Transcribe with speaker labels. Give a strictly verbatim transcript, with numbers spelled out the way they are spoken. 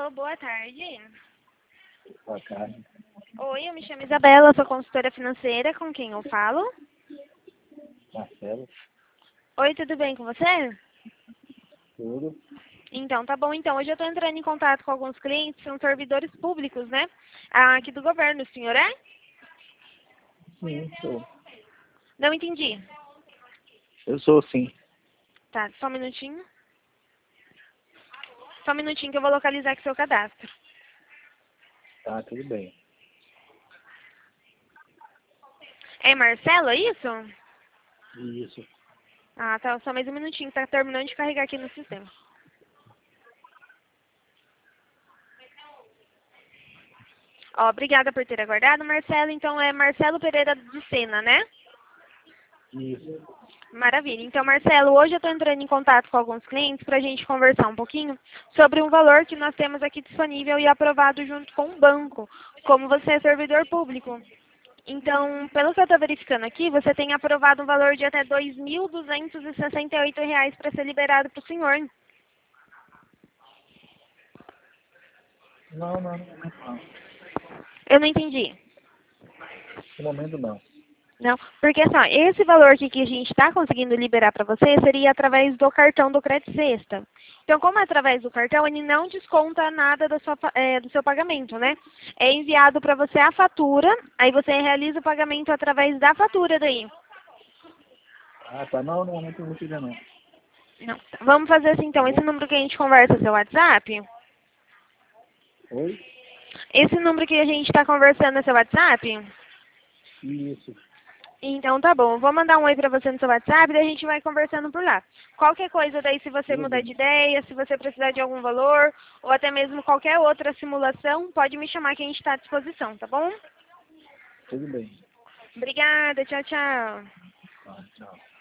Speaker 1: Alô, boa tarde.
Speaker 2: Boa tarde.
Speaker 1: Oi, eu me chamo Isabela, sou consultora financeira, com quem eu falo?
Speaker 2: Marcelo.
Speaker 1: Oi, tudo bem com você?
Speaker 2: Tudo.
Speaker 1: Então, tá bom. Então, hoje eu estou entrando em contato com alguns clientes, são servidores públicos, né? Ah, aqui do governo, o senhor é?
Speaker 2: Sim, sou.
Speaker 1: Não entendi.
Speaker 2: Eu sou sim.
Speaker 1: Tá, só um minutinho. Só um minutinho que eu vou localizar aqui seu cadastro.
Speaker 2: Tá, tudo bem.
Speaker 1: É Marcelo, é isso?
Speaker 2: Isso.
Speaker 1: Ah, tá, só mais um minutinho, tá terminando de carregar aqui no sistema. Ó, obrigada por ter aguardado, Marcelo. Então, é Marcelo Pereira de Sena, né?
Speaker 2: Isso.
Speaker 1: Maravilha. Então, Marcelo, hoje eu estou entrando em contato com alguns clientes para a gente conversar um pouquinho sobre um valor que nós temos aqui disponível e aprovado junto com o banco, como você é servidor público. Então, pelo que eu estou verificando aqui, você tem aprovado um valor de até dois mil duzentos e sessenta e oito reais para ser liberado para o senhor.
Speaker 2: Não, não, no momento não.
Speaker 1: Eu não entendi.
Speaker 2: No momento não.
Speaker 1: Não, porque assim, ó, esse valor aqui que a gente está conseguindo liberar para você seria através do cartão do Crédito Sexta. Então, como é através do cartão, ele não desconta nada da sua, fa- é, do seu pagamento, né? É enviado para você a fatura, aí você realiza o pagamento através da fatura daí.
Speaker 2: Ah, tá. Não, no momento eu não queria não.
Speaker 1: Não. Vamos fazer assim,
Speaker 2: Tá
Speaker 1: então, esse
Speaker 2: bom?
Speaker 1: número que a gente conversa é seu WhatsApp?
Speaker 2: Oi?
Speaker 1: Esse número que a gente está conversando é seu WhatsApp?
Speaker 2: Isso.
Speaker 1: Então tá bom, eu vou mandar um oi pra você no seu WhatsApp e a gente vai conversando por lá. Qualquer coisa daí, se você
Speaker 2: Tudo
Speaker 1: mudar de
Speaker 2: bem.
Speaker 1: ideia, se você precisar de algum valor, ou até mesmo qualquer outra simulação, pode me chamar que a gente está à disposição, tá bom?
Speaker 2: Tudo bem.
Speaker 1: Obrigada, tchau, tchau.
Speaker 2: Tá, tchau.